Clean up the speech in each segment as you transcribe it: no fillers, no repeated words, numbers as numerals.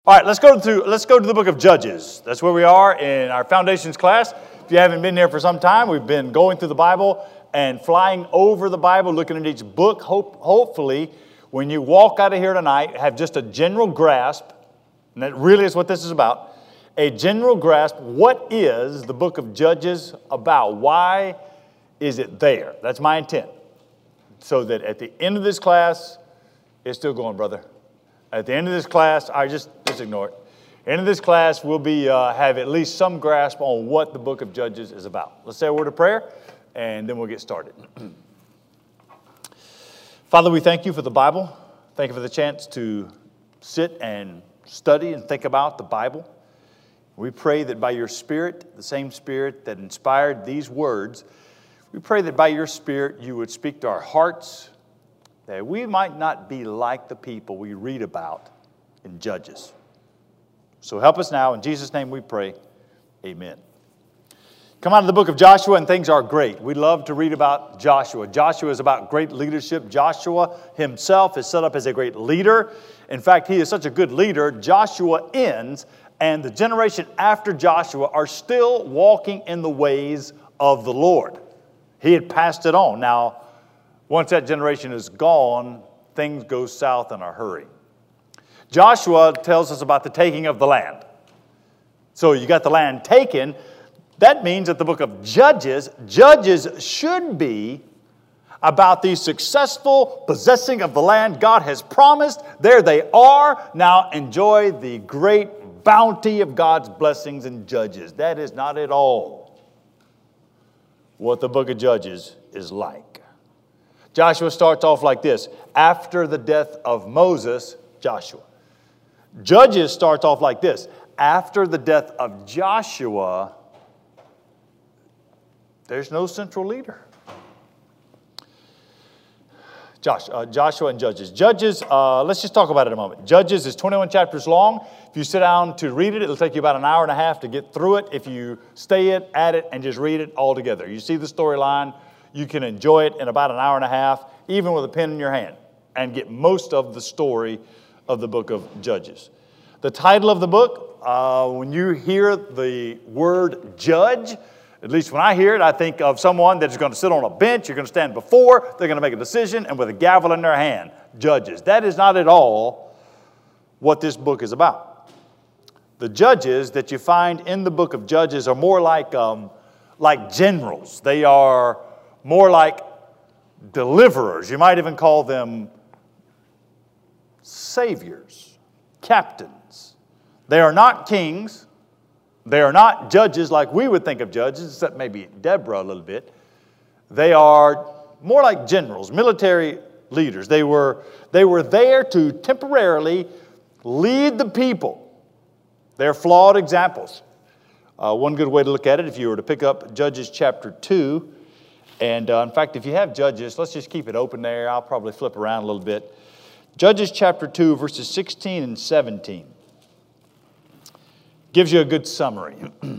All right, let's go to the book of Judges. That's where we are in our foundations class. If you haven't been here for some time, we've been going through the Bible and flying over the Bible, looking at each book. Hopefully, when you walk out of here tonight, have just a general grasp, and that really is what this is about, a general grasp. What is the book of Judges about? Why is it there? That's my intent. So that at the end of this class, it's still going, brother. At the end of this class, just ignore it. End of this class, we'll have at least some grasp on what the book of Judges is about. Let's say a word of prayer, and then we'll get started. Father, we thank you for the Bible. Thank you for the chance to sit and study and think about the Bible. We pray that by your Spirit, the same Spirit that inspired these words, we pray that by your Spirit you would speak to our hearts, that we might not be like the people we read about in Judges. So help us now. In Jesus' name we pray. Amen. Come out of the book of Joshua and things are great. We love to read about Joshua. Joshua is about great leadership. Joshua himself is set up as a great leader. In fact, he is such a good leader, Joshua ends, and the generation after Joshua are still walking in the ways of the Lord. He had passed it on. Now, once that generation is gone, things go south in a hurry. Joshua tells us about the taking of the land. So you got the land taken. That means that the book of Judges should be about the successful possessing of the land God has promised. There they are. Now enjoy the great bounty of God's blessings in Judges. That is not at all what the book of Judges is like. Joshua starts off like this. After the death of Moses, Joshua. Judges starts off like this. After the death of Joshua, there's no central leader. Joshua and Judges. Judges, let's just talk about it a moment. Judges is 21 chapters long. If you sit down to read it, it'll take you about an hour and a half to get through it. If you stay at it and just read it all together. You see the storyline. You can enjoy it in about an hour and a half, even with a pen in your hand, and get most of the story of the book of Judges. The title of the book, when you hear the word judge, at least when I hear it, I think of someone that's going to sit on a bench, you're going to stand before, they're going to make a decision, and with a gavel in their hand, judges. That is not at all what this book is about. The judges that you find in the book of Judges are more like generals. They are more like deliverers. You might even call them saviors, captains. They are not kings. They are not judges like we would think of judges, except maybe Deborah a little bit. They are more like generals, military leaders. They were there to temporarily lead the people. They're flawed examples. One good way to look at it, if you were to pick up Judges chapter 2, and in fact, if you have Judges, let's just keep it open there. I'll probably flip around a little bit. Judges chapter 2, verses 16 and 17. Gives you a good summary.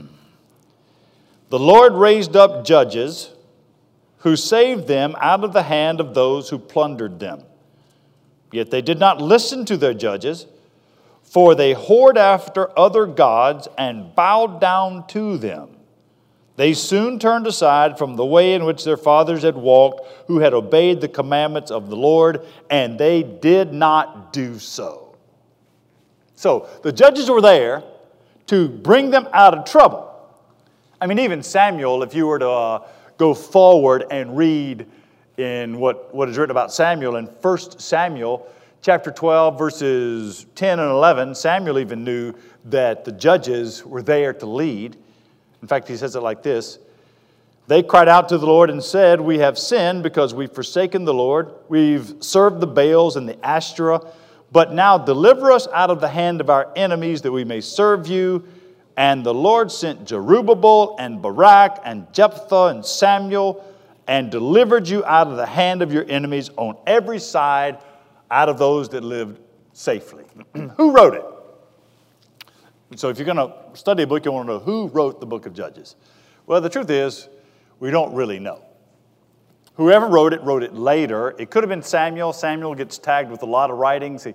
The Lord raised up judges who saved them out of the hand of those who plundered them. Yet they did not listen to their judges, for they whored after other gods and bowed down to them. They soon turned aside from the way in which their fathers had walked, who had obeyed the commandments of the Lord, and they did not do so. So the judges were there to bring them out of trouble. I mean, even Samuel, if you were to go forward and read in what is written about Samuel in 1 Samuel chapter 12, verses 10 and 11, Samuel even knew that the judges were there to lead. In fact, he says it like this. They cried out to the Lord and said, "We have sinned because we've forsaken the Lord. We've served the Baals and the Ashtoreth. But now deliver us out of the hand of our enemies that we may serve you." And the Lord sent Jerubbaal and Barak and Jephthah and Samuel and delivered you out of the hand of your enemies on every side, out of those that lived safely. Who wrote it? So if you're going to study a book, you want to know who wrote the book of Judges. Well, the truth is, we don't really know. Whoever wrote it later. It could have been Samuel. Samuel gets tagged with a lot of writings. He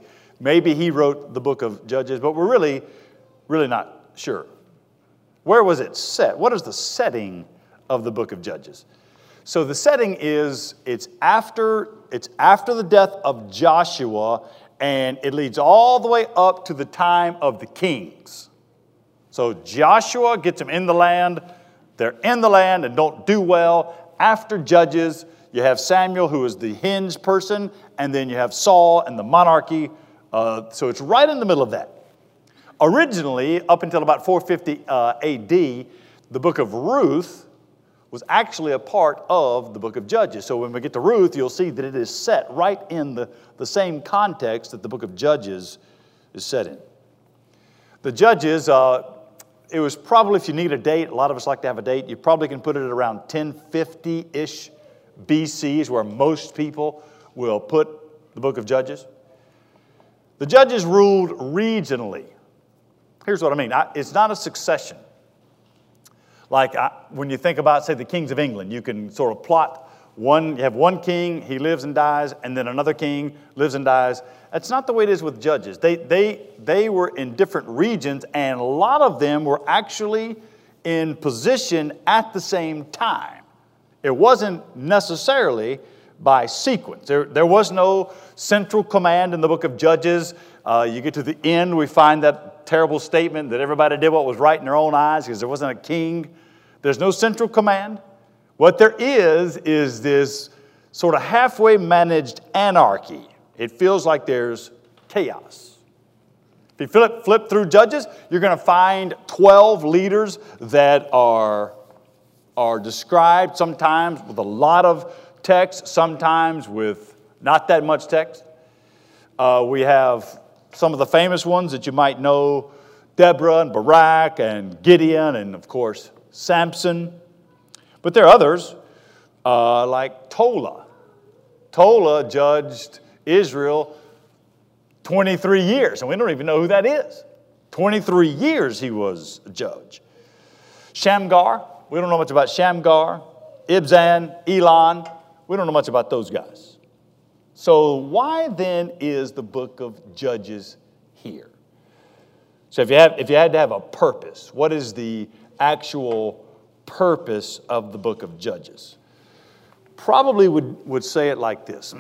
Maybe he wrote the book of Judges, but we're really not sure. Where was it set? What is the setting of the book of Judges? So the setting is it's after the death of Joshua, and it leads all the way up to the time of the kings. So Joshua gets them in the land. They're in the land and don't do well. After Judges, you have Samuel, who is the hinge person, and then you have Saul and the monarchy. So it's right in the middle of that. Originally, up until about 450 AD, the book of Ruth was actually a part of the book of Judges. So when we get to Ruth, you'll see that it is set right in the same context that the book of Judges is set in. The Judges, it was probably, if you need a date, a lot of us like to have a date, you probably can put it at around 1050-ish BC is where most people will put the book of Judges. The Judges ruled regionally. Here's what I mean. It's not a succession. Like when you think about, say, the kings of England, you can sort of plot you have one king, he lives and dies, and then another king lives and dies. That's not the way it is with Judges. They were in different regions, and a lot of them were actually in position at the same time. It wasn't necessarily by sequence. There was no central command in the book of Judges. You get to the end, we find that terrible statement that everybody did what was right in their own eyes because there wasn't a king. There's no central command. What there is this sort of halfway managed anarchy. It feels like there's chaos. If you flip through Judges, you're going to find 12 leaders that are described, sometimes with a lot of text, sometimes with not that much text. We have some of the famous ones that you might know, Deborah and Barak and Gideon and, of course, Samson. But there are others, like Tola. Tola judged Israel 23 years, and we don't even know who that is. 23 years he was a judge. Shamgar, we don't know much about Shamgar. Ibzan, Elon, we don't know much about those guys. So why then is the book of Judges here? So if you had to have a purpose, what is the actual purpose of the book of Judges? Probably would say it like this.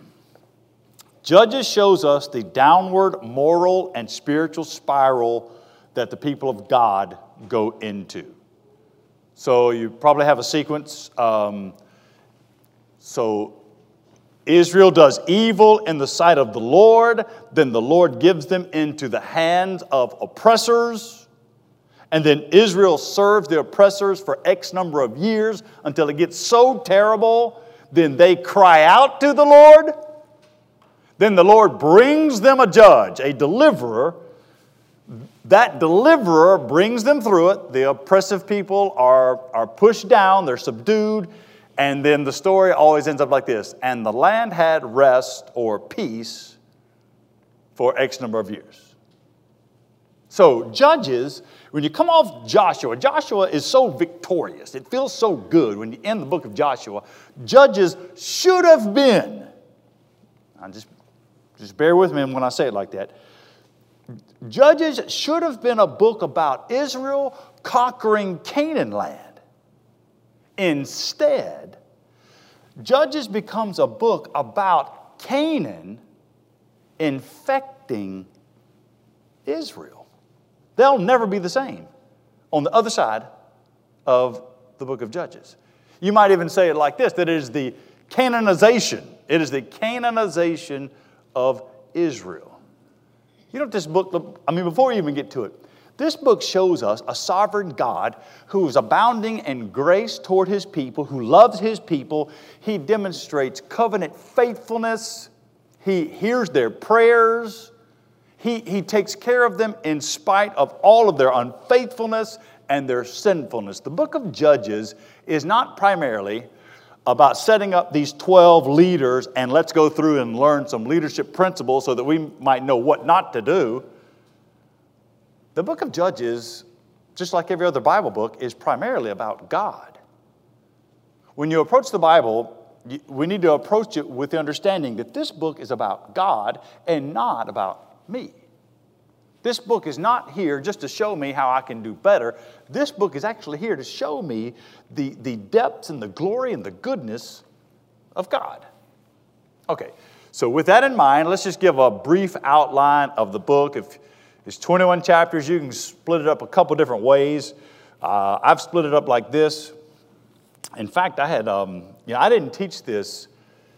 Judges shows us the downward moral and spiritual spiral that the people of God go into. So you probably have a sequence. So Israel does evil in the sight of the Lord. Then the Lord gives them into the hands of oppressors. And then Israel serves the oppressors for X number of years until it gets so terrible. Then they cry out to the Lord. Then the Lord brings them a judge, a deliverer. That deliverer brings them through it. The oppressive people are pushed down, they're subdued, and then the story always ends up like this. And the land had rest or peace for X number of years. So Judges, when you come off Joshua, Joshua is so victorious. It feels so good when you end the book of Joshua. Judges should have been, just bear with me when I say it like that. Judges should have been a book about Israel conquering Canaan land. Instead, Judges becomes a book about Canaan infecting Israel. They'll never be the same on the other side of the book of Judges. You might even say it like this, that it is the canonization. It is the canonization of Israel. You know what this book, before you even get to it, this book shows us a sovereign God who is abounding in grace toward His people, who loves His people. He demonstrates covenant faithfulness. He hears their prayers. He takes care of them in spite of all of their unfaithfulness and their sinfulness. The book of Judges is not primarily about setting up these 12 leaders and let's go through and learn some leadership principles so that we might know what not to do. The book of Judges, just like every other Bible book, is primarily about God. When you approach the Bible, we need to approach it with the understanding that this book is about God and not about me. This book is not here just to show me how I can do better. This book is actually here to show me the depths and the glory and the goodness of God. Okay, so with that in mind, let's just give a brief outline of the book. If it's 21 chapters, you can split it up a couple different ways. I've split it up like this. In fact, I had, I didn't teach this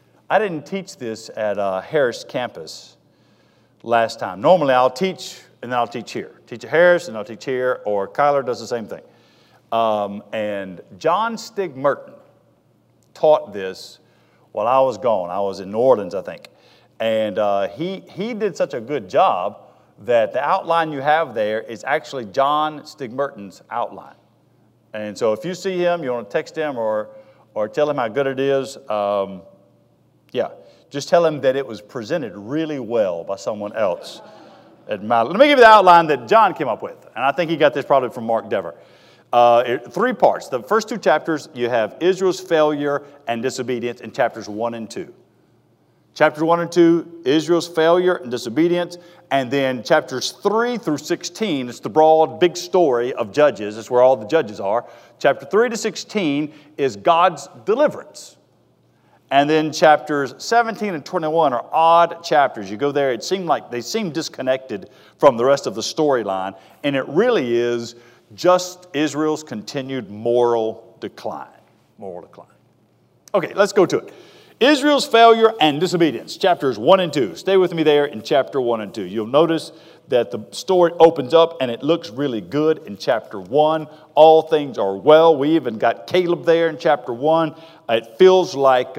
at Harris campus last time. Normally, I'll teach and then I'll teach here. Teach at Harris and I'll teach here, or Kyler does the same thing. And John Stig Merton taught this while I was gone. I was in New Orleans, I think. And he did such a good job that the outline you have there is actually John Stig Merton's outline. And so if you see him, you want to text him or tell him how good it is, just tell him that it was presented really well by someone else. Let me give you the outline that John came up with. And I think he got this probably from Mark Dever. 3 parts. The first 2 chapters, you have Israel's failure and disobedience in chapters 1 and 2. Chapters 1 and 2, Israel's failure and disobedience. And then chapters 3 through 16, it's the broad, big story of Judges. That's where all the judges are. Chapter 3 to 16 is God's deliverance. And then chapters 17 and 21 are odd chapters. You go there, it seemed like they seem disconnected from the rest of the storyline. And it really is just Israel's continued moral decline. Okay, let's go to it. Israel's failure and disobedience, chapters 1 and 2. Stay with me there in chapter 1 and 2. You'll notice that the story opens up and it looks really good in chapter 1. All things are well. We even got Caleb there in chapter 1. It feels like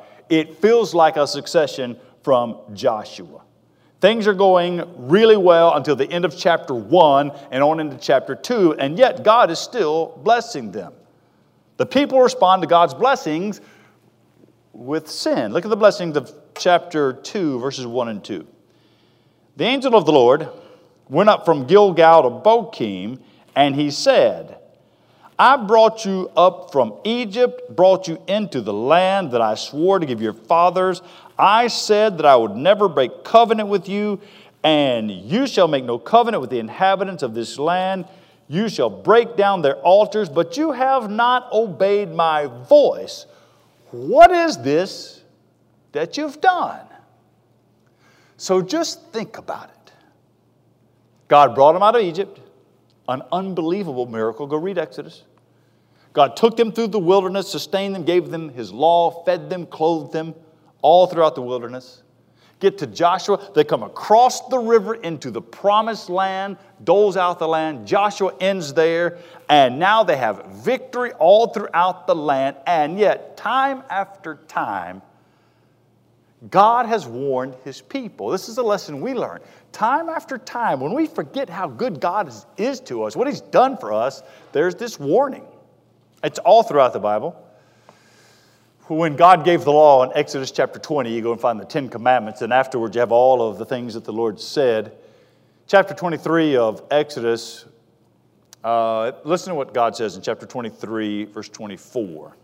a succession from Joshua. Things are going really well until the end of chapter 1 and on into chapter 2, and yet God is still blessing them. The people respond to God's blessings with sin. Look at the blessings of chapter 2, verses 1 and 2. The angel of the Lord went up from Gilgal to Bochim, and he said, I brought you up from Egypt, brought you into the land that I swore to give your fathers. I said that I would never break covenant with you, and you shall make no covenant with the inhabitants of this land. You shall break down their altars, but you have not obeyed my voice. What is this that you've done? So just think about it. God brought them out of Egypt, an unbelievable miracle. Go read Exodus. God took them through the wilderness, sustained them, gave them His law, fed them, clothed them, all throughout the wilderness. Get to Joshua. They come across the river into the promised land, doles out the land. Joshua ends there. And now they have victory all throughout the land. And yet, time after time, God has warned His people. This is a lesson we learn. Time after time, when we forget how good God is to us, what He's done for us, there's this warning. It's all throughout the Bible. When God gave the law in Exodus chapter 20, you go and find the 10 Commandments, and afterwards you have all of the things that the Lord said. Chapter 23 of Exodus, listen to what God says in chapter 23, verse 24.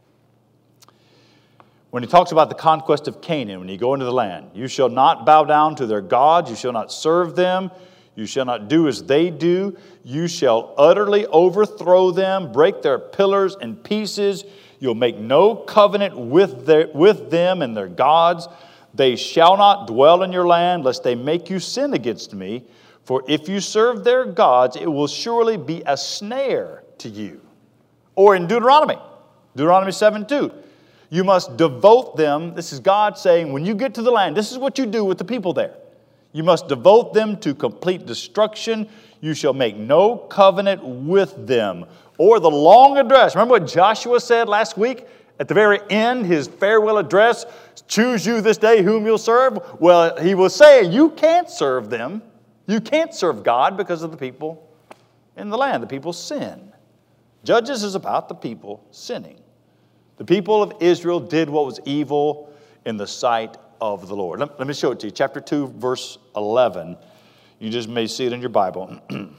When He talks about the conquest of Canaan, when you go into the land, you shall not bow down to their gods, you shall not serve them, you shall not do as they do, you shall utterly overthrow them, break their pillars in pieces. You'll make no covenant with them and their gods. They shall not dwell in your land, lest they make you sin against me. For if you serve their gods, it will surely be a snare to you. Or in Deuteronomy 7:2, you must devote them. This is God saying, when you get to the land, this is what you do with the people there. You must devote them to complete destruction. You shall make no covenant with them. Or the long address. Remember what Joshua said last week at the very end, his farewell address? Choose you this day whom you'll serve. Well, he was saying you can't serve them. You can't serve God because of the people in the land. The people sin. Judges is about the people sinning. The people of Israel did what was evil in the sight of the Lord. Let me show it to you. Chapter 2, verse 11. You just may see it in your Bible.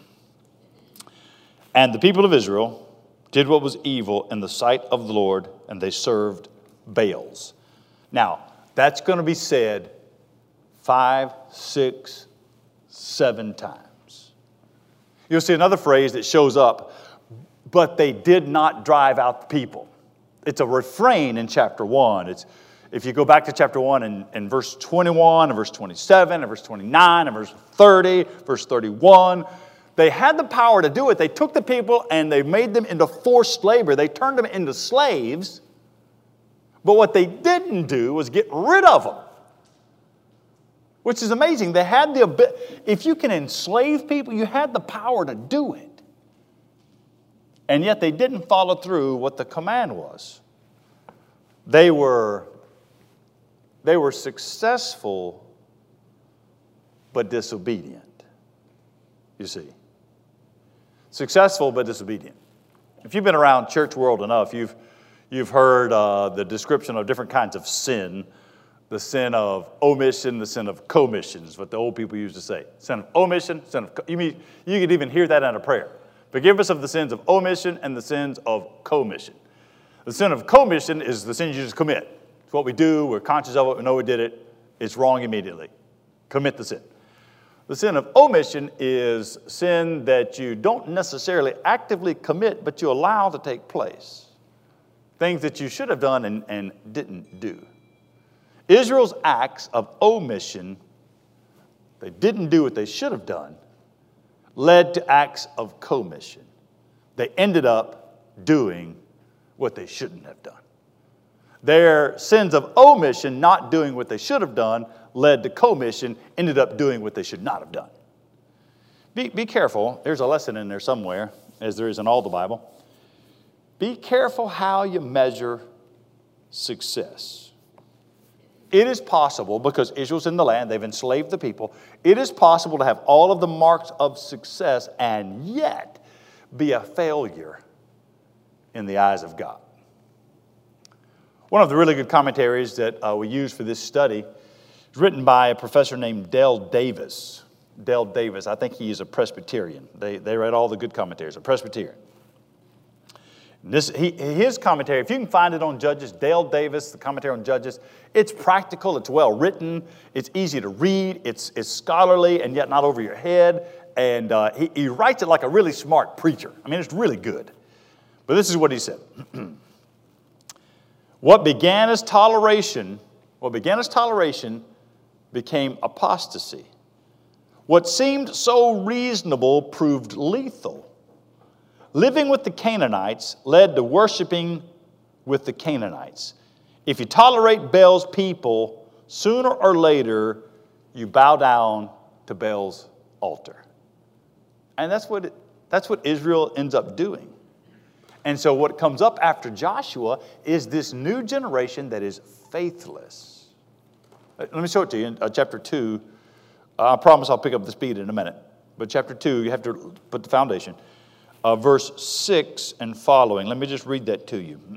And the people of Israel did what was evil in the sight of the Lord, and they served Baals. Now, that's going to be said 5, 6, 7 times. You'll see another phrase that shows up, but they did not drive out the people. It's a refrain in chapter 1. If you go back to chapter 1 and verse 21 and verse 27 and verse 29 and verse 30, verse 31, they had the power to do it. They took the people and they made them into forced labor. They turned them into slaves. But what they didn't do was get rid of them, which is amazing. They had the ability. If you can enslave people, you had the power to do it. And yet they didn't follow through what the command was. They were successful but disobedient, you see. Successful but disobedient. If you've been around church world enough, you've heard the description of different kinds of sin. The sin of omission, the sin of commission is what the old people used to say. Sin of omission, you could even hear that in a prayer. Forgive us of the sins of omission and the sins of commission. The sin of commission is the sin you just commit. It's what we do, we're conscious of it, we know we did it, it's wrong immediately. Commit the sin. The sin of omission is sin that you don't necessarily actively commit, but you allow to take place. Things that you should have done and didn't do. Israel's acts of omission, they didn't do what they should have done, led to acts of commission. They ended up doing what they shouldn't have done. Their sins of omission, not doing what they should have done, led to commission, ended up doing what they should not have done. Be careful. There's a lesson in there somewhere, as there is in all the Bible. Be careful how you measure success. It is possible, because Israel's in the land, they've enslaved the people, it is possible to have all of the marks of success and yet be a failure in the eyes of God. One of the really good commentaries that we use for this study is written by a professor named Dale Davis. Dale Davis, I think he is a Presbyterian. They read all the good commentaries, a Presbyterian. His commentary, if you can find it on Judges, Dale Davis, the commentary on Judges, it's practical, it's well written, it's easy to read, it's scholarly and yet not over your head, and he writes it like a really smart preacher. I mean, it's really good. But this is what he said. What began as toleration became apostasy. What seemed so reasonable proved lethal. Living with the Canaanites led to worshiping with the Canaanites. If you tolerate Baal's people, sooner or later, you bow down to Baal's altar. And that's what Israel ends up doing. And so what comes up after Joshua is this new generation that is faithless. Let me show it to you in chapter 2. I promise I'll pick up the speed in a minute. But chapter 2, you have to put the foundation. Verse 6 and following. Let me just read that to you.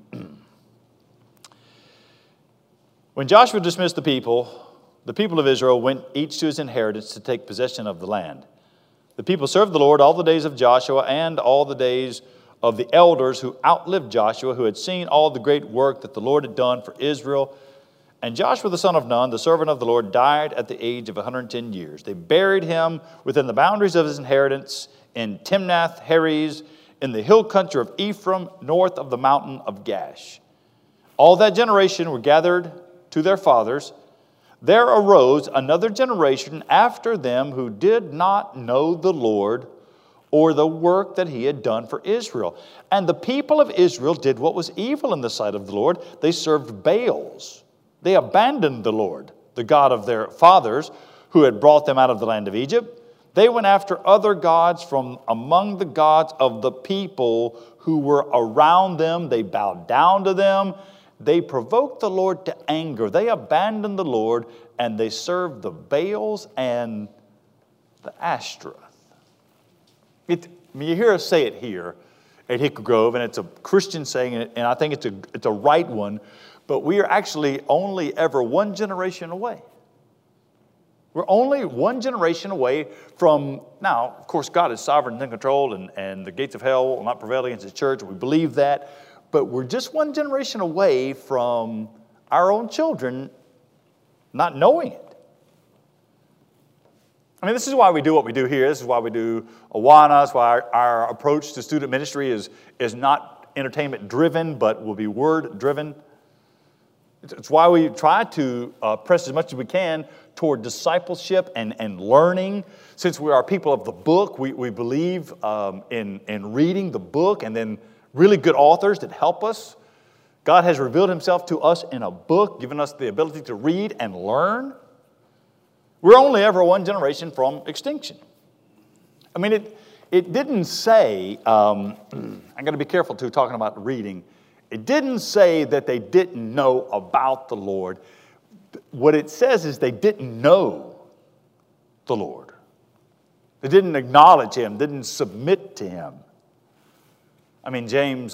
When Joshua dismissed the people of Israel went each to his inheritance to take possession of the land. The people served the Lord all the days of Joshua and all the days of the elders who outlived Joshua, who had seen all the great work that the Lord had done for Israel. And Joshua the son of Nun, the servant of the Lord, died at the age of 110 years. They buried him within the boundaries of his inheritance in Timnath-Heres, in the hill country of Ephraim, north of the mountain of Gash. All that generation were gathered to their fathers. There arose another generation after them who did not know the Lord or the work that he had done for Israel. And the people of Israel did what was evil in the sight of the Lord. They served Baals. They abandoned the Lord, the God of their fathers, who had brought them out of the land of Egypt. They went after other gods from among the gods of the people who were around them. They bowed down to them. They provoked the Lord to anger. They abandoned the Lord, and they served the Baals and the Ashtoreth. You hear us say it here at Hickory Grove, and it's a Christian saying, and I think it's a right one, but we are actually only ever one generation away. We're only one generation away from, now, of course, God is sovereign and in control, and the gates of hell will not prevail against his church. We believe that. But we're just one generation away from our own children not knowing it. I mean, this is why we do what we do here. This is why we do Awana. That's why our approach to student ministry is not entertainment-driven, but will be word-driven. It's why we try to press as much as we can toward discipleship and learning. Since we are people of the book, we believe in reading the book and then really good authors that help us. God has revealed himself to us in a book, given us the ability to read and learn. We're only ever one generation from extinction. I mean, it didn't say, I'm going to be careful too talking about reading. It didn't say that they didn't know about the Lord. What it says is they didn't know the Lord. They didn't acknowledge him, didn't submit to him. I mean, James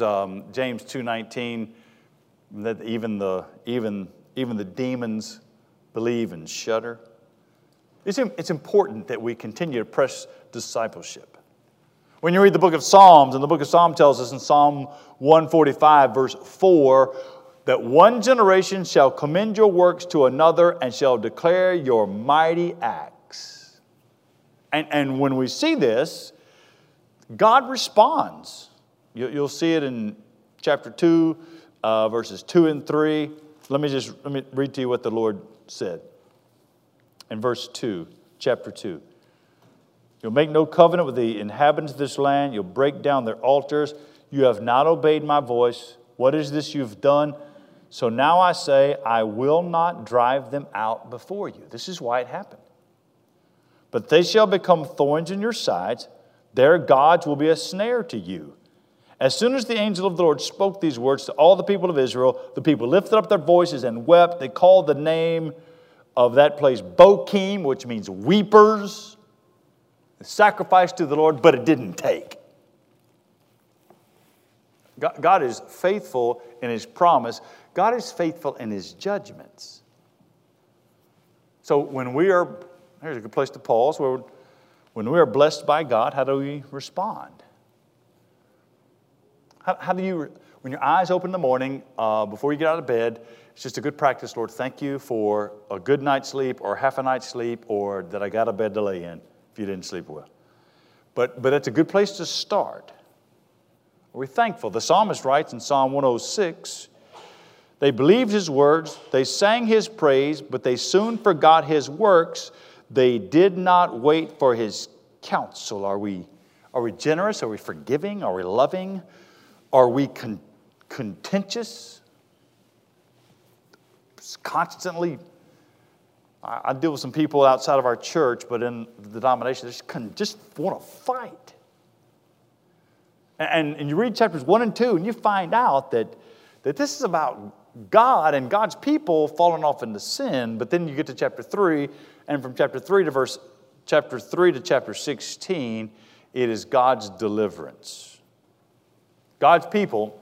2:19, that even the demons believe and shudder. It's important that we continue to press discipleship. When you read the book of Psalms, and the book of Psalms tells us in Psalm 145, verse 4, that one generation shall commend your works to another and shall declare your mighty acts. And when we see this, God responds. You'll see it in chapter 2, verses 2 and 3. Let me read to you what the Lord said. In verse 2, chapter 2. You'll make no covenant with the inhabitants of this land. You'll break down their altars. You have not obeyed my voice. What is this you've done? So now I say, I will not drive them out before you. This is why it happened. But they shall become thorns in your sides. Their gods will be a snare to you. As soon as the angel of the Lord spoke these words to all the people of Israel, the people lifted up their voices and wept. They called the name of that place Bochim, which means weepers. Sacrifice to the Lord, but it didn't take. God is faithful in his promise. God is faithful in his judgments. So here's a good place to pause. When we are blessed by God, how do we respond? How do you, when your eyes open in the morning, before you get out of bed, it's just a good practice, Lord, thank you for a good night's sleep or half a night's sleep or that I got a bed to lay in if you didn't sleep well. But it's a good place to start. We're thankful. The psalmist writes in Psalm 106, they believed his words, they sang his praise, but they soon forgot his works. They did not wait for his counsel. Are we generous? Are we forgiving? Are we loving? Are we contentious? Constantly, I deal with some people outside of our church, but in the denomination, they just want to fight. And you read chapters 1 and 2, and you find out that this is about God and God's people falling off into sin. But then you get to chapter 3, and from chapter 3 to chapter 16, it is God's deliverance. God's people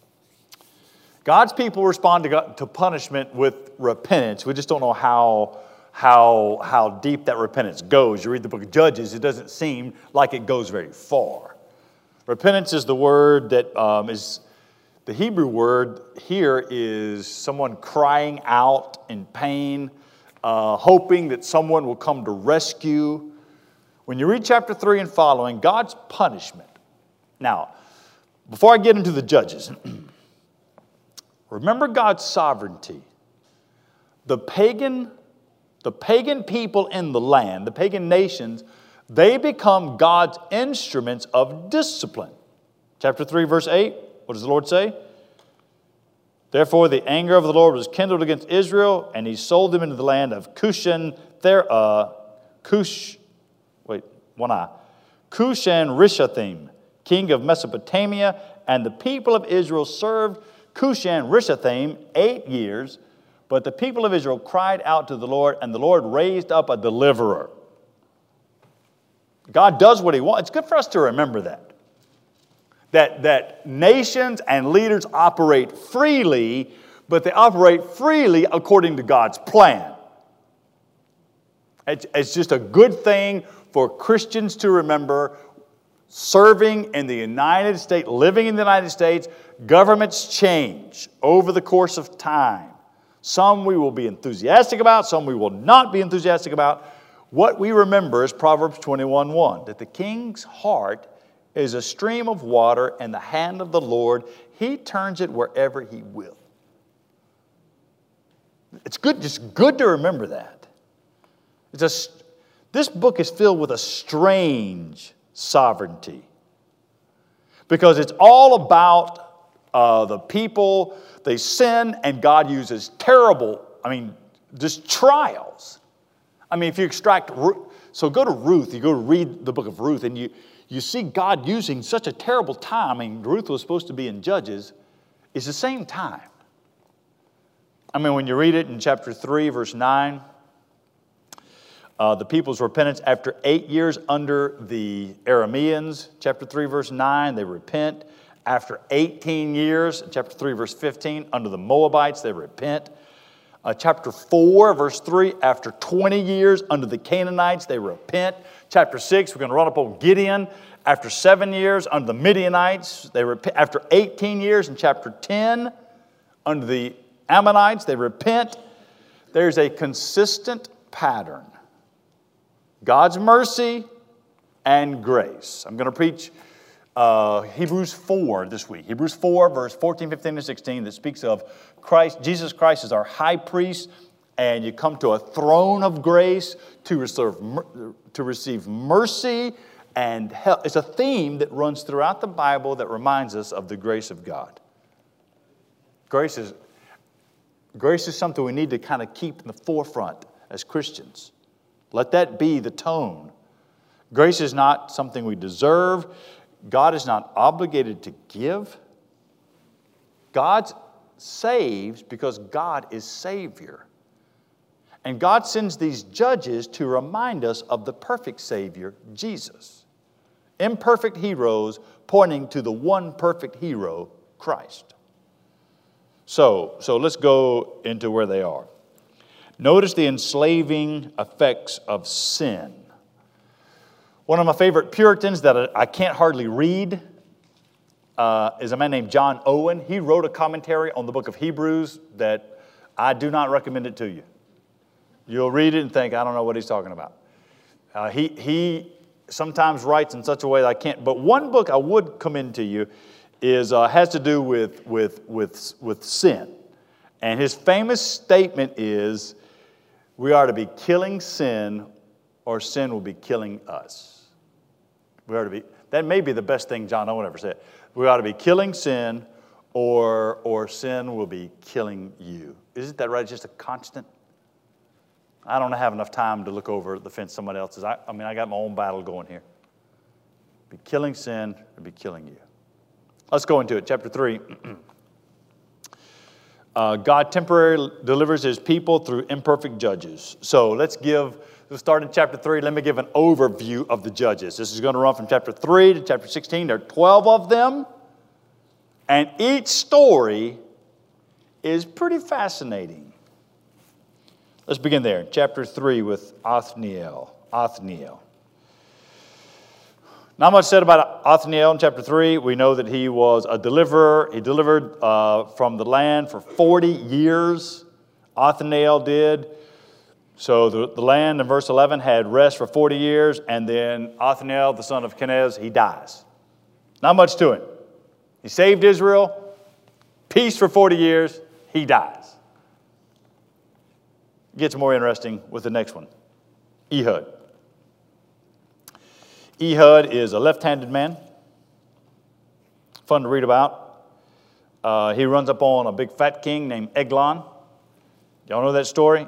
respond to punishment with repentance. We just don't know how deep that repentance goes. You read the book of Judges, it doesn't seem like it goes very far. Repentance is the word that is the Hebrew word here is someone crying out in pain, hoping that someone will come to rescue. When you read chapter 3 and following, God's punishment. Now, before I get into the Judges, remember God's sovereignty. The pagan people in the land, the pagan nations, they become God's instruments of discipline. Chapter 3, verse 8, what does the Lord say? Therefore the anger of the Lord was kindled against Israel, and he sold them into the land of Cushan Rishathaim, king of Mesopotamia, and the people of Israel served Cushan Rishathaim 8 years, but the people of Israel cried out to the Lord, and the Lord raised up a deliverer. God does what he wants. It's good for us to remember that. That nations and leaders operate freely, but they operate freely according to God's plan. It's just a good thing for Christians to remember. Serving in the United States, living in the United States, governments change over the course of time. Some we will be enthusiastic about, some we will not be enthusiastic about. what we remember is Proverbs 21:1, that the king's heart is a stream of water in the hand of the Lord. He turns it wherever he will. It's good, just good to remember that. This book is filled with a strange sovereignty, because it's all about the people. They sin, and God uses terrible, just trials. If you extract, so go to Ruth, you go to read the book of Ruth, and you see God using such a terrible time. Ruth was supposed to be in Judges. It's the same time. When you read it in chapter 3, verse 9, the people's repentance after 8 years under the Arameans, chapter 3, verse 9, they repent. After 18 years, chapter 3, verse 15, under the Moabites, they repent. Chapter 4, verse 3, after 20 years under the Canaanites, they repent. Chapter 6, we're going to run up on Gideon. After 7 years under the Midianites, they repent. After 18 years in chapter 10, under the Ammonites, they repent. There's a consistent pattern. God's mercy and grace. I'm going to preach Hebrews 4 this week. Hebrews 4, verse 14, 15, and 16, that speaks of Christ. Jesus Christ is our high priest, and you come to a throne of grace to receive mercy and help. It's a theme that runs throughout the Bible that reminds us of the grace of God. Grace is something we need to kind of keep in the forefront as Christians. Let that be the tone. Grace is not something we deserve. God is not obligated to give. God saves because God is Savior. And God sends these judges to remind us of the perfect Savior, Jesus. Imperfect heroes pointing to the one perfect hero, Christ. So let's go into where they are. Notice the enslaving effects of sin. One of my favorite Puritans that I can't hardly read is a man named John Owen. He wrote a commentary on the book of Hebrews that I do not recommend it to you. You'll read it and think, I don't know what he's talking about. He sometimes writes in such a way that I can't. But one book I would commend to you has to do with sin. And his famous statement is, we are to be killing sin, or sin will be killing us. That may be the best thing John Owen ever said. We ought to be killing sin, or sin will be killing you. Isn't that right? It's just a constant. I don't have enough time to look over the fence somebody else's. I got my own battle going here. Be killing sin, or be killing you. Let's go into it. Chapter 3. God temporarily delivers his people through imperfect judges. So let's start in chapter 3. Let me give an overview of the judges. This is going to run from chapter 3 to chapter 16. There are 12 of them. And each story is pretty fascinating. Let's begin there. Chapter 3 with Othniel. Not much said about Othniel in chapter 3. We know that he was a deliverer. He delivered from the land for 40 years. Othniel did. So the land in verse 11 had rest for 40 years, and then Othniel, the son of Kenaz, he dies. Not much to it. He saved Israel, peace for 40 years, he dies. It gets more interesting with the next one, Ehud. Ehud is a left-handed man. Fun to read about. He runs up on a big fat king named Eglon. Y'all know that story?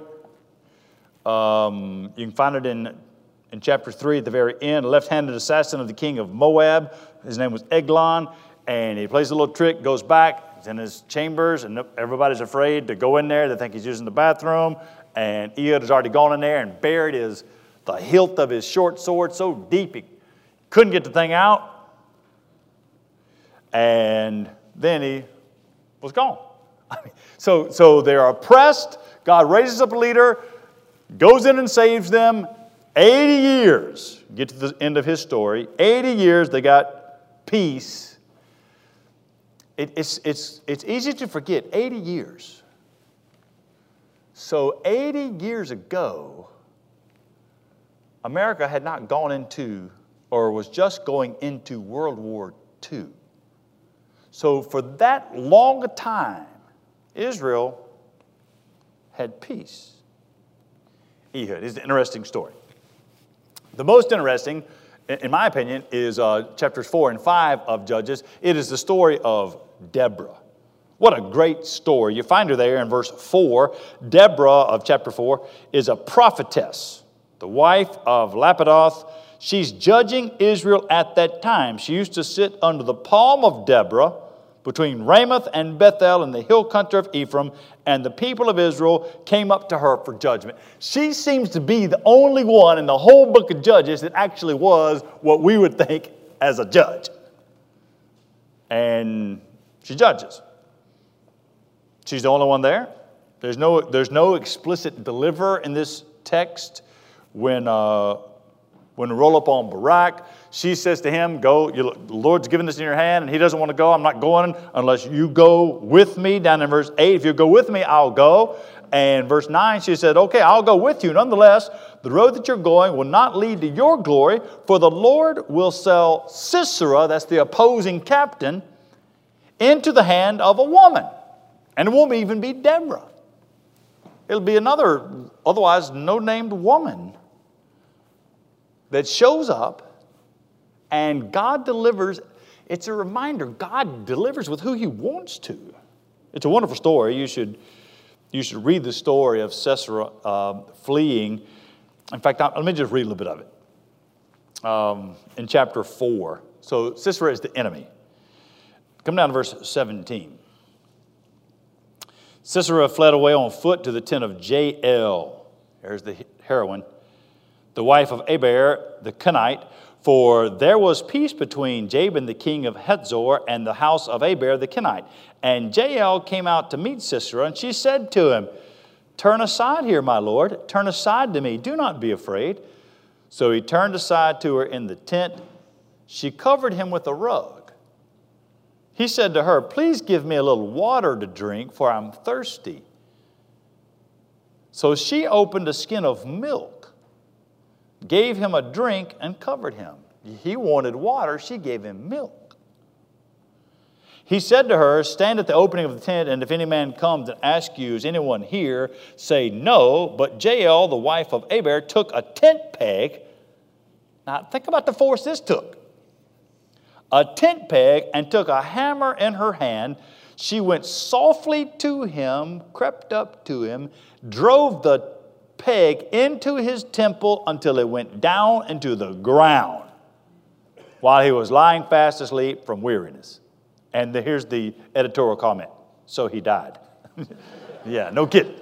You can find it in chapter 3 at the very end. A left-handed assassin of the king of Moab. His name was Eglon. And he plays a little trick, goes back, he's in his chambers, and everybody's afraid to go in there. They think he's using the bathroom. And Ehud has already gone in there and buried the hilt of his short sword so deep he couldn't get the thing out. And then he was gone. So they're oppressed. God raises up a leader, goes in and saves them. 80 years, get to the end of his story. 80 years, they got peace. It's easy to forget, 80 years. So 80 years ago, America had not gone into or was just going into World War II. So for that long a time, Israel had peace. Ehud is an interesting story. The most interesting, in my opinion, is chapters 4 and 5 of Judges. It is the story of Deborah. What a great story. You find her there in verse 4. Deborah of chapter 4 is a prophetess, the wife of Lapidoth. She's judging Israel at that time. She used to sit under the palm of Deborah between Ramoth and Bethel in the hill country of Ephraim, and the people of Israel came up to her for judgment. She seems to be the only one in the whole book of Judges that actually was what we would think as a judge. And she judges. She's the only one there. There's no explicit deliverer in this text. When we roll up on Barak, she says to him, go, the Lord's given this in your hand, and he doesn't want to go. I'm not going unless you go with me. Down in verse 8, if you go with me, I'll go. And verse 9, she said, okay, I'll go with you. Nonetheless, the road that you're going will not lead to your glory, for the Lord will sell Sisera, that's the opposing captain, into the hand of a woman. And it won't even be Deborah. It'll be another, otherwise no-named woman that shows up, and God delivers. It's a reminder, God delivers with who he wants to. It's a wonderful story. You should read the story of Sisera fleeing. In fact, let me just read a little bit of it. In chapter 4. So Sisera is the enemy. Come down to verse 17. Sisera fled away on foot to the tent of Jael. There's the heroine, the wife of Eber the Kenite, for there was peace between Jabin the king of Hazor and the house of Eber the Kenite. And Jael came out to meet Sisera, and she said to him, turn aside here, my lord, turn aside to me, do not be afraid. So he turned aside to her in the tent. She covered him with a rug. He said to her, please give me a little water to drink, for I'm thirsty. So she opened a skin of milk, gave him a drink, and covered him. He wanted water. She gave him milk. He said to her, stand at the opening of the tent, and if any man comes and asks you, is anyone here? Say no. But Jael, the wife of Eber, took a tent peg. Now think about the force this took. A tent peg, and took a hammer in her hand. She went softly to him, crept up to him, drove the peg into his temple until it went down into the ground while he was lying fast asleep from weariness. And here's the editorial comment. So he died. Yeah, no kidding.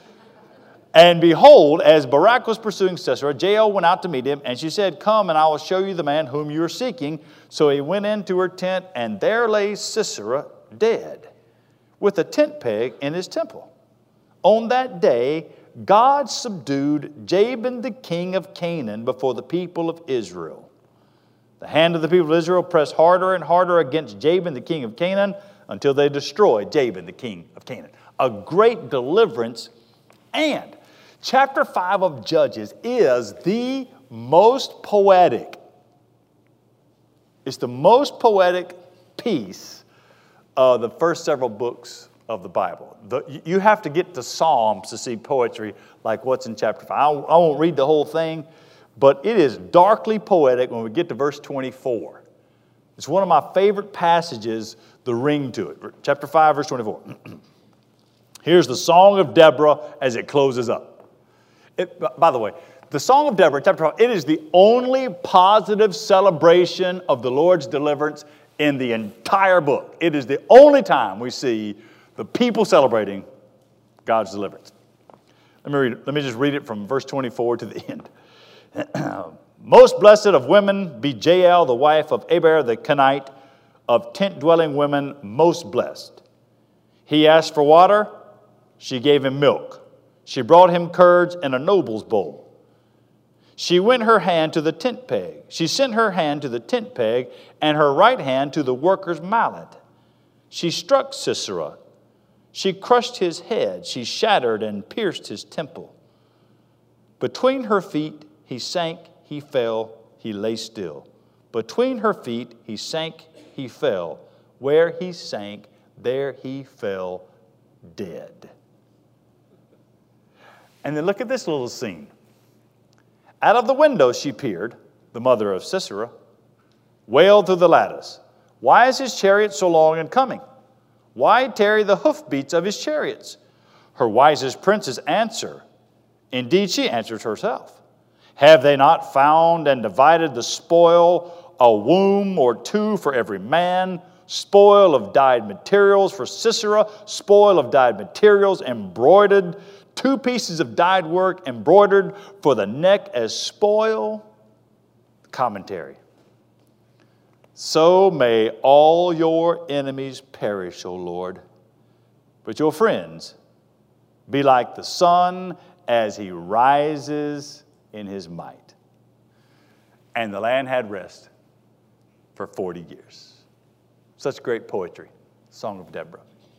And behold, as Barak was pursuing Sisera, Jael went out to meet him, and she said, come, and I will show you the man whom you are seeking. So he went into her tent, and there lay Sisera dead, with a tent peg in his temple. On that day, God subdued Jabin the king of Canaan before the people of Israel. The hand of the people of Israel pressed harder and harder against Jabin the king of Canaan until they destroyed Jabin the king of Canaan. A great deliverance. And chapter 5 of Judges is the most poetic. It's the most poetic piece of the first several books of the Bible. You have to get to Psalms to see poetry like what's in chapter 5. I won't read the whole thing, but it is darkly poetic when we get to verse 24. It's one of my favorite passages, the ring to it. Chapter 5, verse 24. Here's the Song of Deborah as it closes up. By the way, the Song of Deborah, chapter 5, it is the only positive celebration of the Lord's deliverance in the entire book. It is the only time we see the people celebrating God's deliverance. Let me just read it from verse 24 to the end. Most blessed of women be Jael, the wife of Eber the Kenite, of tent-dwelling women most blessed. He asked for water, she gave him milk. She brought him curds in a noble's bowl. She went her hand to the tent peg. She sent her hand to the tent peg and her right hand to the worker's mallet. She struck Sisera. She crushed his head. She shattered and pierced his temple. Between her feet he sank he fell, he lay still. Between her feet he sank, he fell. Where he sank, there he fell dead. And then look at this little scene. Out of the window she peered, the mother of Sisera, wailed through the lattice. Why is his chariot so long in coming? Why tarry the hoofbeats of his chariots? Her wisest princes answer. Indeed, she answers herself. Have they not found and divided the spoil, a womb or two for every man, spoil of dyed materials for Sisera, spoil of dyed materials embroidered, 2 pieces of dyed work embroidered for the neck as spoil? Commentary. So may all your enemies perish, O Lord, but your friends be like the sun as he rises in his might. And the land had rest for 40 years. Such great poetry. Song of Deborah.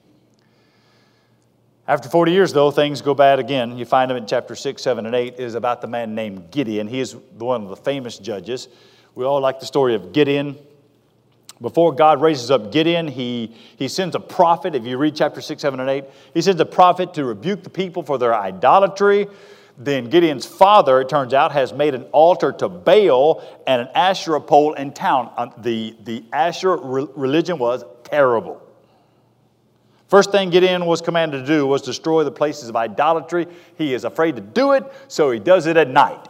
After 40 years, though, things go bad again. You find them in chapter 6, 7, and 8. It is about the man named Gideon. He is one of the famous judges. We all like the story of Gideon. Before God raises up Gideon, he sends a prophet. If you read chapter 6, 7, and 8, he sends a prophet to rebuke the people for their idolatry. Then Gideon's father, it turns out, has made an altar to Baal and an Asherah pole in town. The Asherah religion was terrible. First thing Gideon was commanded to do was destroy the places of idolatry. He is afraid to do it, so he does it at night.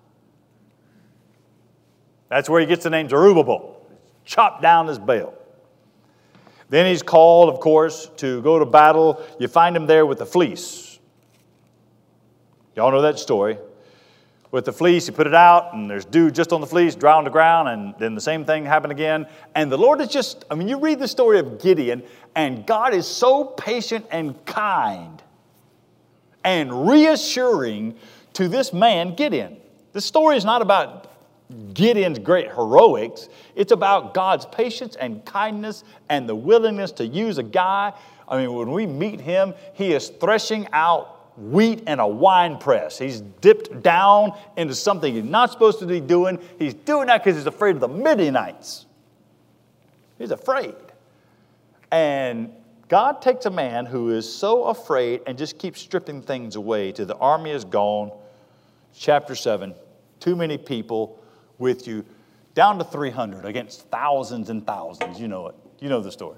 That's where he gets the name Zerubbabel. Chop down his Baal. Then he's called, of course, to go to battle. You find him there with the fleece. Y'all know that story. With the fleece, he put it out, and there's dew just on the fleece, dry on the ground, and then the same thing happened again. And the Lord is just, you read the story of Gideon, and God is so patient and kind and reassuring to this man, Gideon. This story is not about Gideon's great heroics. It's about God's patience and kindness and the willingness to use a guy. When we meet him, he is threshing out wheat in a wine press. He's dipped down into something he's not supposed to be doing. He's doing that because he's afraid of the Midianites. He's afraid. And God takes a man who is so afraid and just keeps stripping things away till the army is gone. Chapter 7, too many people with you, down to 300 against thousands and thousands. You know it. You know the story.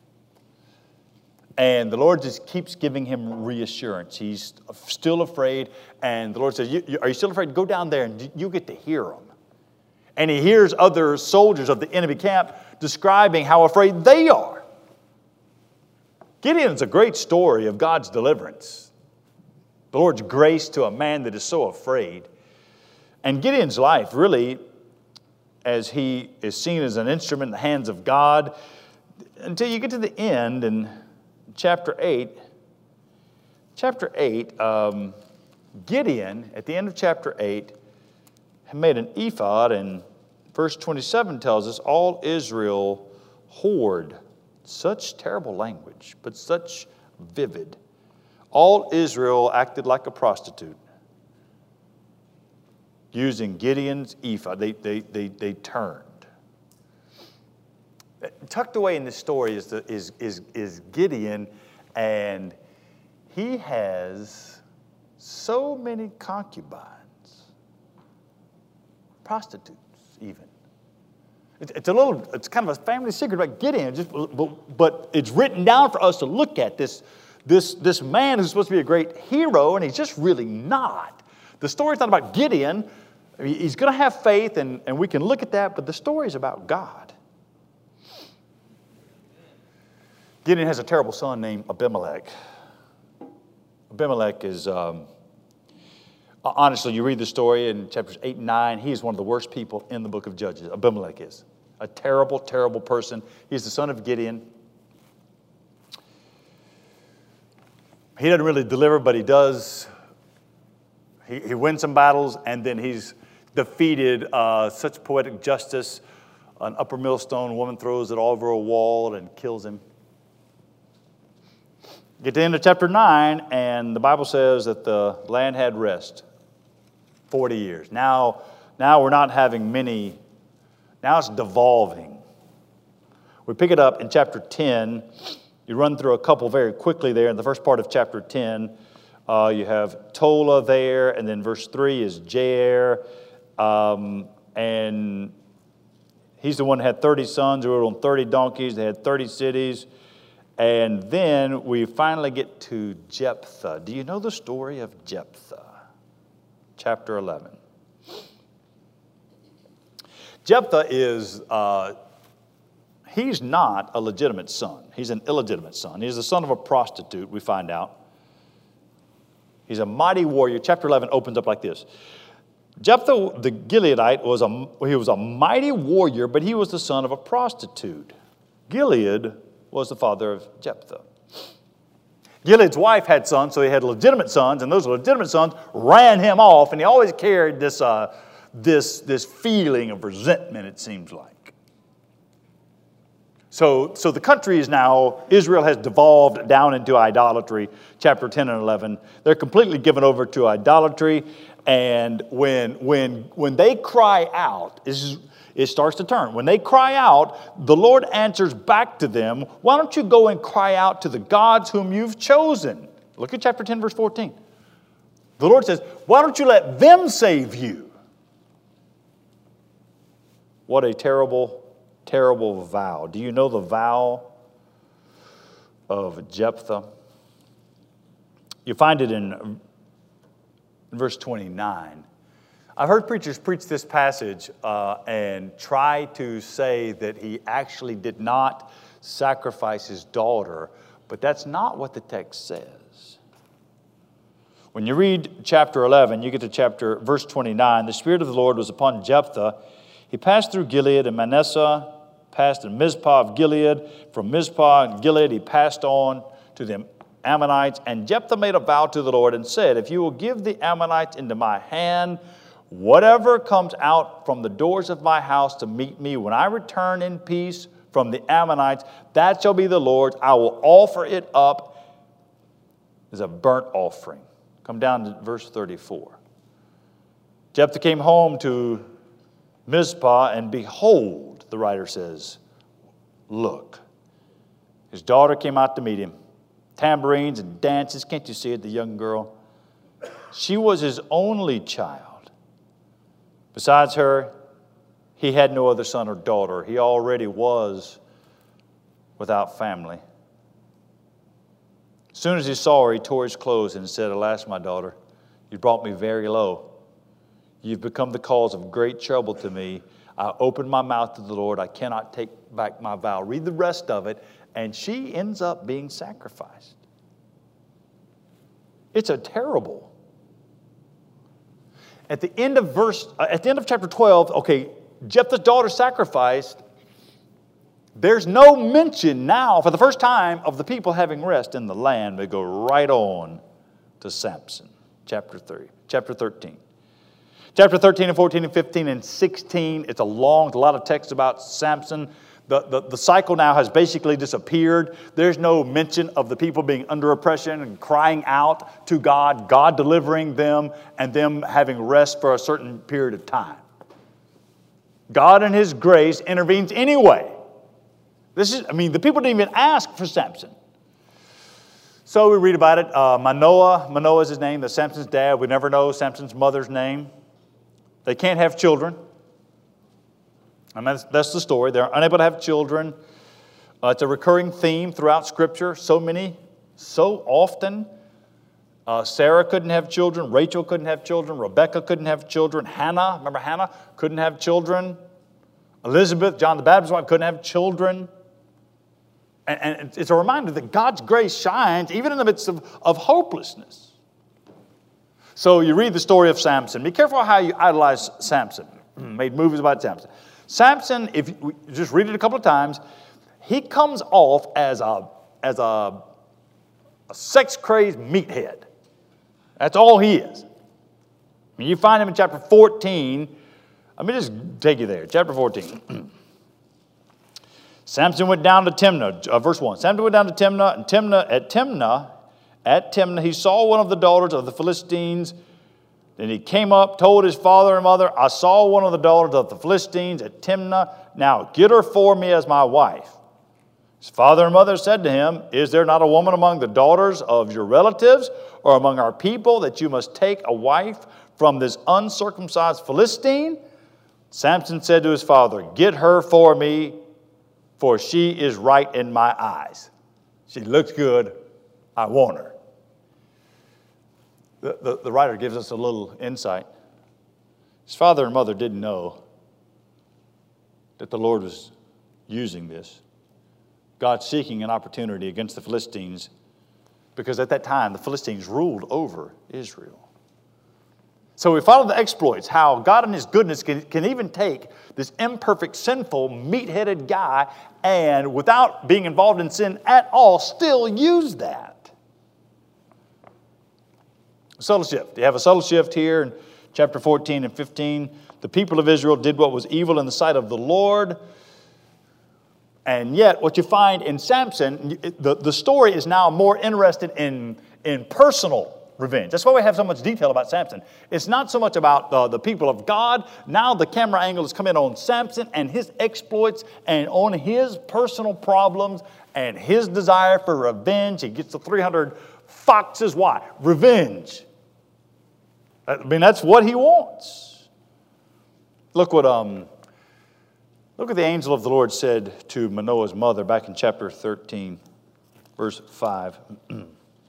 And the Lord just keeps giving him reassurance. He's still afraid. And the Lord says, are you still afraid? Go down there and you get to hear them. And he hears other soldiers of the enemy camp describing how afraid they are. Gideon's a great story of God's deliverance. The Lord's grace to a man that is so afraid. And Gideon's life, really, as he is seen as an instrument in the hands of God, until you get to the end in chapter 8. Chapter 8, Gideon, at the end of chapter 8, had made an ephod, and verse 27 tells us, all Israel whored. Such terrible language, but such vivid. All Israel acted like a prostitute. Using Gideon's ephod, they turned. Tucked away in this story is Gideon, and he has so many concubines, prostitutes even. It's kind of a family secret about Gideon, but it's written down for us to look at this man who's supposed to be a great hero, and he's just really not. The story's not about Gideon. He's going to have faith, and we can look at that, but the story is about God. Gideon has a terrible son named Abimelech. Abimelech is, honestly, you read the story in chapters 8 and 9, he is one of the worst people in the book of Judges. Abimelech is a terrible, terrible person. He's the son of Gideon. He doesn't really deliver, but he does. He wins some battles, and then he's defeated. Such poetic justice. An upper millstone woman throws it over a wall and kills him. Get to the end of chapter 9, and the Bible says that the land had rest 40 years. Now, Now we're not having many, now it's devolving. We pick it up in chapter 10. You run through a couple very quickly there. In the first part of chapter 10, you have Tola there, and then verse 3 is Jair. And he's the one that had 30 sons who rode on 30 donkeys. They had 30 cities. And then we finally get to Jephthah. Do you know the story of Jephthah? Chapter 11. Jephthah is, he's not a legitimate son. He's an illegitimate son. He's the son of a prostitute, we find out. He's a mighty warrior. Chapter 11 opens up like this. Jephthah the Gileadite was a mighty warrior, but he was the son of a prostitute. Gilead was the father of Jephthah. Gilead's wife had sons, so he had legitimate sons, and those legitimate sons ran him off, and he always carried this feeling of resentment, it seems like. So the country is now, Israel has devolved down into idolatry, chapter 10 and 11. They're completely given over to idolatry, and when they cry out, it starts to turn. When they cry out, the Lord answers back to them, why don't you go and cry out to the gods whom you've chosen? Look at chapter 10, verse 14. The Lord says, why don't you let them save you? What a terrible, terrible vow. Do you know the vow of Jephthah? You find it in verse 29. I've heard preachers preach this passage and try to say that he actually did not sacrifice his daughter, but that's not what the text says. When you read chapter 11, you get to verse 29. The Spirit of the Lord was upon Jephthah. He passed through Gilead and Manasseh, passed in Mizpah of Gilead. From Mizpah and Gilead he passed on to the Ammonites. And Jephthah made a vow to the Lord and said, if you will give the Ammonites into my hand, whatever comes out from the doors of my house to meet me when I return in peace from the Ammonites, that shall be the Lord's. I will offer it up as a burnt offering. Come down to verse 34. Jephthah came home to Mizpah, and behold, the writer says, look. His daughter came out to meet him. Tambourines and dances. Can't you see it, the young girl? She was his only child. Besides her, he had no other son or daughter. He already was without family. As soon as he saw her, he tore his clothes and said, alas, my daughter, you brought me very low. You've become the cause of great trouble to me. I opened my mouth to the Lord. I cannot take back my vow. Read the rest of it, and she ends up being sacrificed. It's a terrible. At the end of chapter 12, okay, Jephthah's daughter sacrificed. There's no mention now, for the first time, of the people having rest in the land. We go right on to Samson, chapter 13. Chapter 13 and 14 and 15 and 16, it's a lot of text about Samson. The cycle now has basically disappeared. There's no mention of the people being under oppression and crying out to God, God delivering them, and them having rest for a certain period of time. God in His grace intervenes anyway. The people didn't even ask for Samson. So we read about it. Manoah is his name, that's Samson's dad. We never know Samson's mother's name. They can't have children. And that's the story. They're unable to have children. It's a recurring theme throughout Scripture. So often. Sarah couldn't have children. Rachel couldn't have children. Rebecca couldn't have children. Hannah, remember Hannah, couldn't have children. Elizabeth, John the Baptist's wife, couldn't have children. And it's a reminder that God's grace shines even in the midst of hopelessness. So you read the story of Samson. Be careful how you idolize Samson. Made movies about Samson. Samson, if you just read it a couple of times, he comes off as a sex-crazed meathead. That's all he is. You find him in chapter 14. Let me just take you there. Chapter 14. Samson went down to Timnah, verse 1. Samson went down to Timnah, and at Timnah he saw one of the daughters of the Philistines Then he came up, told his father and mother, I saw one of the daughters of the Philistines at Timnah. Now get her for me as my wife. His father and mother said to him, Is there not a woman among the daughters of your relatives or among our people that you must take a wife from this uncircumcised Philistine? Samson said to his father, Get her for me, for she is right in my eyes. She looks good. I want her. The writer gives us a little insight. His father and mother didn't know that the Lord was using this. God seeking an opportunity against the Philistines, because at that time the Philistines ruled over Israel. So we follow the exploits, how God in His goodness can even take this imperfect, sinful, meat-headed guy and without being involved in sin at all, still use that. Subtle shift. You have a subtle shift here in chapter 14 and 15. The people of Israel did what was evil in the sight of the Lord. And yet, what you find in Samson, the story is now more interested in personal revenge. That's why we have so much detail about Samson. It's not so much about the people of God. Now the camera angle has come in on Samson and his exploits and on his personal problems and his desire for revenge. He gets the 300 foxes. Why? Revenge. I mean, that's what he wants. Look what the angel of the Lord said to Manoah's mother back in chapter 13, verse 5. The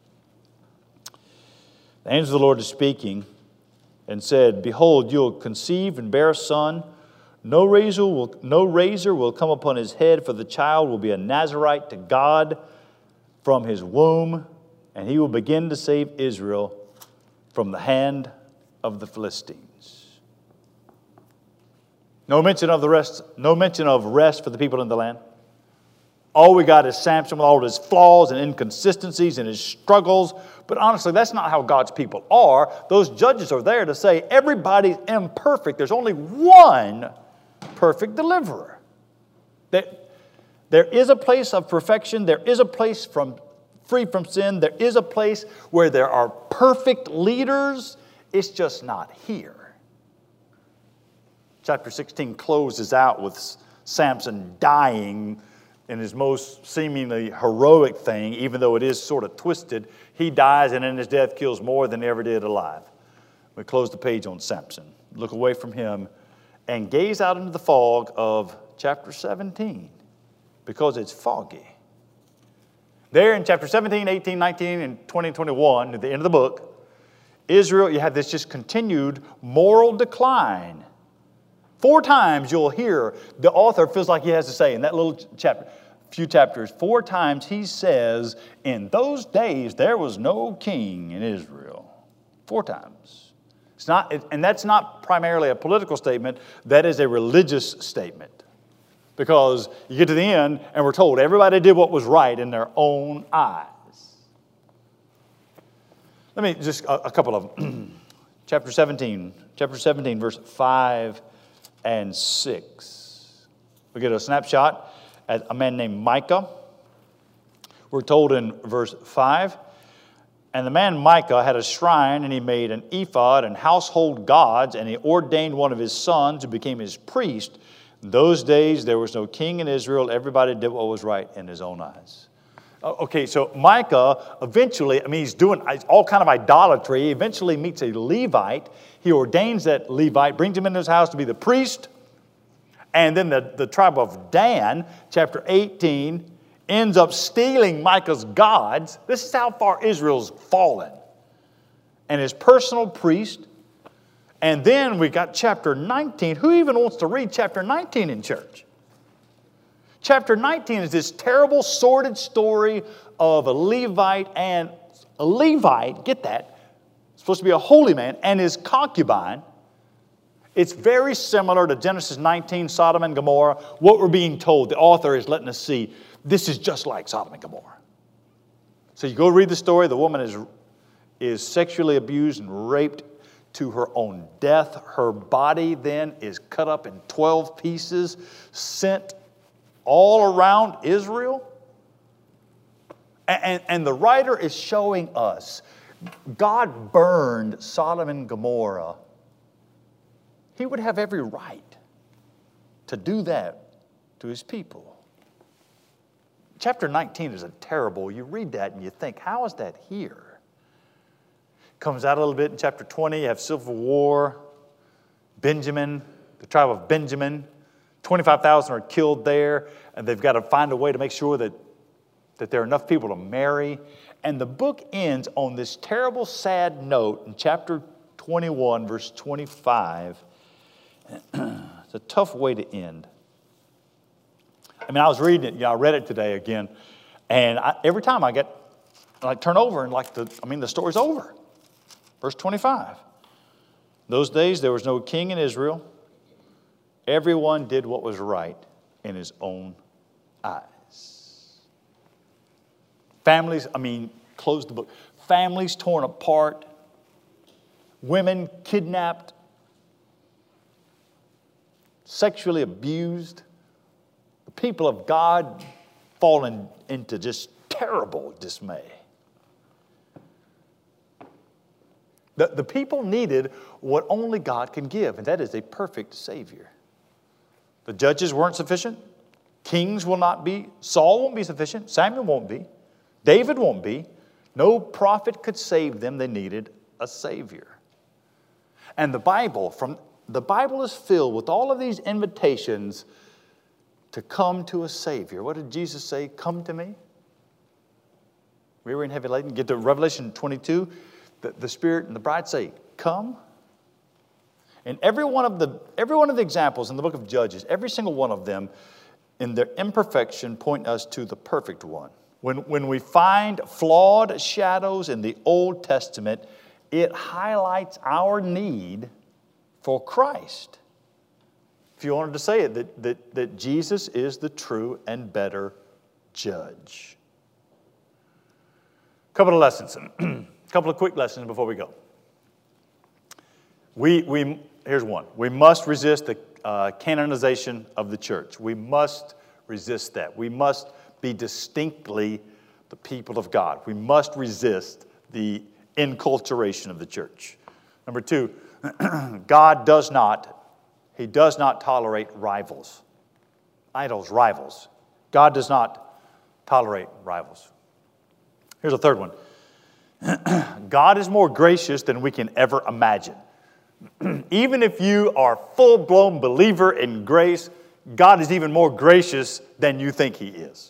angel of the Lord is speaking and said, Behold, you will conceive and bear a son. No razor will come upon his head, for the child will be a Nazirite to God from his womb, and he will begin to save Israel from the hand of the Philistines. No mention of rest for the people in the land. All we got is Samson with all of his flaws and inconsistencies and his struggles. But honestly, that's not how God's people are. Those judges are there to say everybody's imperfect. There's only one perfect deliverer. There is a place of perfection. There is a place free from sin. There is a place where there are perfect leaders. It's just not here. Chapter 16 closes out with Samson dying in his most seemingly heroic thing, even though it is sort of twisted. He dies, and in his death kills more than he ever did alive. We close the page on Samson. Look away from him and gaze out into the fog of chapter 17, because it's foggy. There in chapter 17, 18, 19, and 20 and 21, at the end of the book, Israel, you have this just continued moral decline. 4 times you'll hear the author feels like he has to say in that little chapter, few chapters, 4 times he says, in those days there was no king in Israel. 4 times. It's not, and that's not primarily a political statement, that is a religious statement. Because you get to the end and we're told everybody did what was right in their own eyes. Let me just, a couple of them. Chapter 17, verse 5 and 6. We get a snapshot at a man named Micah. We're told in verse 5, And the man Micah had a shrine, and he made an ephod and household gods, and he ordained one of his sons who became his priest. In those days, there was no king in Israel. Everybody did what was right in his own eyes. Okay, so Micah eventually, he's doing all kind of idolatry. He eventually meets a Levite. He ordains that Levite, brings him into his house to be the priest. And then the tribe of Dan, chapter 18, ends up stealing Micah's gods. This is how far Israel's fallen. And his personal priest. And then we got chapter 19. Who even wants to read chapter 19 in church? Chapter 19 is this terrible, sordid story of a Levite, get that, supposed to be a holy man, and his concubine. It's very similar to Genesis 19, Sodom and Gomorrah. What we're being told, the author is letting us see, this is just like Sodom and Gomorrah. So you go read the story. The woman is sexually abused and raped to her own death. Her body then is cut up in 12 pieces, sent all around Israel. And the writer is showing us God burned Sodom and Gomorrah, He would have every right to do that to His people. Chapter 19 is a terrible, you read that and you think, how is that here? Comes out a little bit in chapter 20, you have civil war, Benjamin, the tribe of Benjamin, 25,000 are killed there, and they've got to find a way to make sure that there are enough people to marry. And the book ends on this terrible, sad note in chapter 21, verse 25. It's a tough way to end. I mean, I was reading it, I read it today again, and every time I turn over and the story's over. Verse 25. Those days there was no king in Israel. Everyone did what was right in his own eyes. Families, close the book. Families torn apart. Women kidnapped. Sexually abused. The people of God fallen into just terrible dismay. The people needed what only God can give, and that is a perfect Savior. The judges weren't sufficient. Kings will not be. Saul won't be sufficient. Samuel won't be. David won't be. No prophet could save them. They needed a Savior. And the Bible is filled with all of these invitations to come to a Savior. What did Jesus say? Come to me. Weary and heavy laden. Get to Revelation 22. The Spirit and the bride say, come. And every one of the examples in the book of Judges, every single one of them, in their imperfection, point us to the perfect one. When we find flawed shadows in the Old Testament, it highlights our need for Christ. If you wanted to say it, that Jesus is the true and better judge. A couple of lessons. A couple of quick lessons before we go. Here's one. We must resist the canonization of the church. We must resist that. We must be distinctly the people of God. We must resist the enculturation of the church. Number two, God does not tolerate rivals. Idols, rivals. God does not tolerate rivals. Here's a third one. God is more gracious than we can ever imagine. Even if you are a full-blown believer in grace, God is even more gracious than you think He is.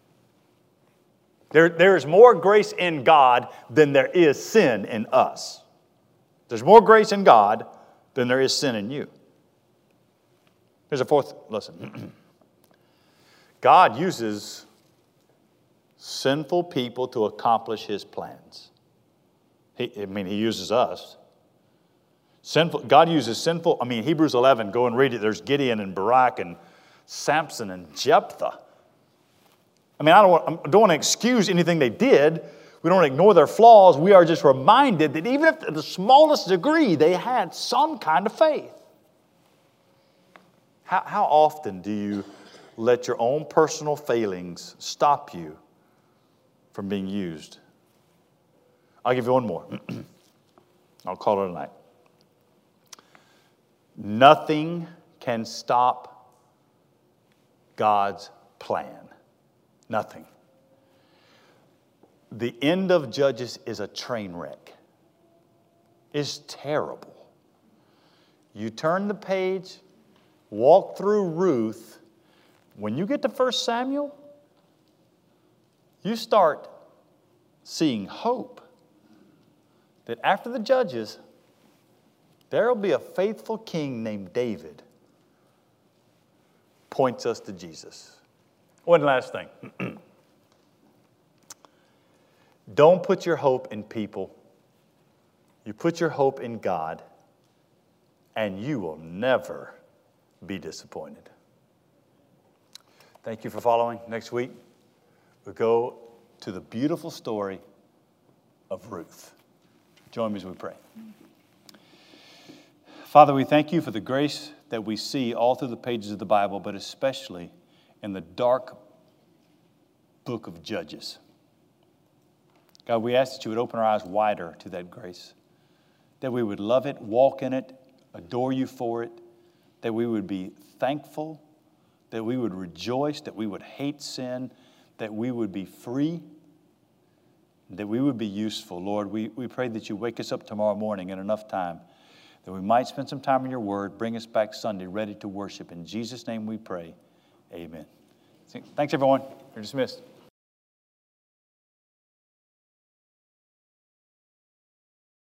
There is more grace in God than there is sin in us. There's more grace in God than there is sin in you. Here's a fourth lesson. God uses sinful people to accomplish His plans. He uses us. God uses sinful, Hebrews 11, go and read it. There's Gideon and Barak and Samson and Jephthah. I don't want to excuse anything they did. We don't ignore their flaws. We are just reminded that even if to the smallest degree, they had some kind of faith. How often do you let your own personal failings stop you from being used? I'll give you one more. I'll call it a night. Nothing can stop God's plan. Nothing. The end of Judges is a train wreck. It's terrible. You turn the page, walk through Ruth. When you get to 1 Samuel, you start seeing hope. That after the Judges, there will be a faithful king named David. Points us to Jesus. One last thing. Don't put your hope in people. You put your hope in God, and you will never be disappointed. Thank you for following. Next week, we'll go to the beautiful story of Ruth. Join me as we pray. Father, we thank you for the grace that we see all through the pages of the Bible, but especially in the dark book of Judges. God, we ask that you would open our eyes wider to that grace, that we would love it, walk in it, adore you for it, that we would be thankful, that we would rejoice, that we would hate sin, that we would be free, that we would be useful. Lord, we pray that you wake us up tomorrow morning in enough time that we might spend some time in your word, bring us back Sunday ready to worship. In Jesus' name we pray. Amen. Thanks, everyone. You're dismissed.